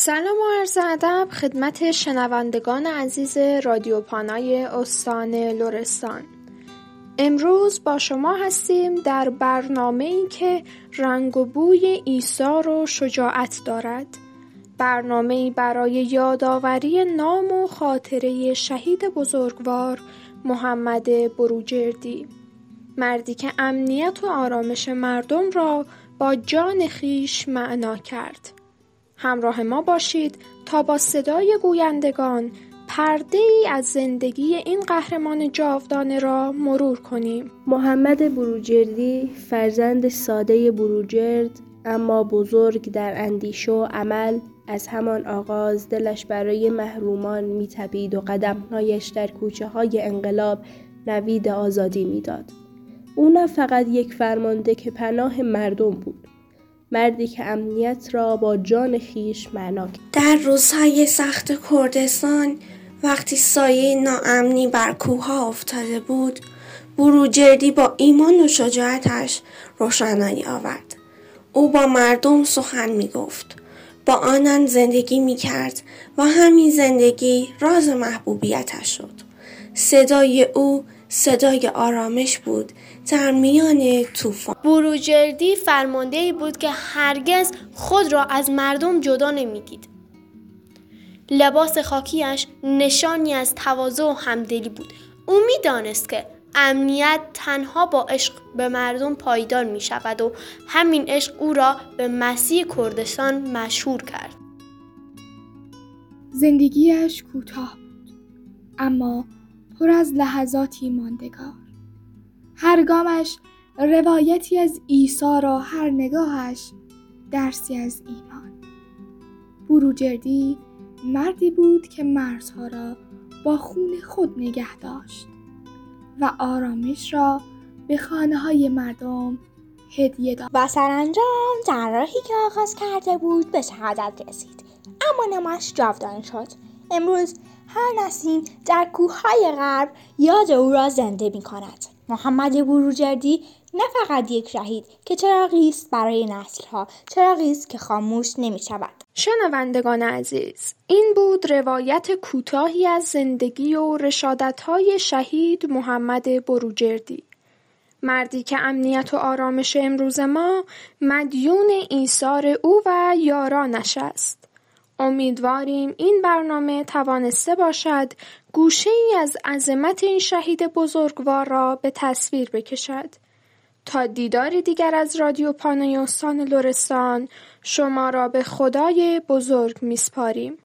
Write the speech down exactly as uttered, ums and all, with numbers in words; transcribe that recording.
سلام و عرض ادب خدمت شنوندگان عزیز رادیو پانای استان لرستان. امروز با شما هستیم در برنامه‌ای که رنگ و بوی ایثار و شجاعت دارد. برنامه‌ای برای یادآوری نام و خاطره شهید بزرگوار محمد بروجردی، مردی که امنیت و آرامش مردم را با جان خویش معنا کرد. همراه ما باشید تا با صدای گویندگان پرده ای از زندگی این قهرمان جاودانه را مرور کنیم. محمد بروجردی فرزند ساده بروجرد اما بزرگ در اندیشه و عمل، از همان آغاز دلش برای محرومان می‌تپید و قدم‌هایش در کوچه‌های انقلاب نوید آزادی می‌داد. او نه فقط یک فرمانده که پناه مردم بود، مردی که امنیت را با جان خویش معنا کرد. در روزهای سخت کردستان، وقتی سایه ناامنی بر کوه‌ها افتاده بود، بروجردی با ایمان و شجاعتش روشنایی آورد. او با مردم سخن می‌گفت، با آنان زندگی می‌کرد و همین زندگی راز محبوبیتش شد. صدای او صدای آرامش بود در میان طوفان. بروجردی فرمانده‌ای بود که هرگز خود را از مردم جدا نمی‌دید. لباس خاکیش نشانی از تواضع و همدلی بود. او می‌دانست که امنیت تنها با عشق به مردم پایدار می‌شود و همین عشق او را به مسیح کردستان مشهور کرد. زندگیش کوتاه بود، اما پر از لحظاتی ماندگار. هر گامش روایتی از ایثار و هر نگاهش درسی از ایمان. بروجردی مردی بود که مرزها را با خون خود نگه داشت و آرامش را به خانه‌های مردم هدیه داد. و سرانجام در راهی که آغاز کرده بود به شهادت رسید، اما نامش جاودانه شد. امروز هر نسیم در کوههای غرب یاد او را زنده می کند. محمد بروجردی نه فقط یک شهید که چراغی است برای نسل‌ها، چراغی است که خاموش نمی شود. شنوندگان عزیز، این بود روایت کوتاهی از زندگی و رشادت‌های شهید محمد بروجردی، مردی که امنیت و آرامش امروز ما مدیون ایثار او و یارانش است. امیدواریم این برنامه توانسته باشد گوشه‌ای از عظمت این شهید بزرگوار را به تصویر بکشد. تا دیداری دیگر از رادیو پانای استان لرستان، شما را به خدای بزرگ میسپاریم.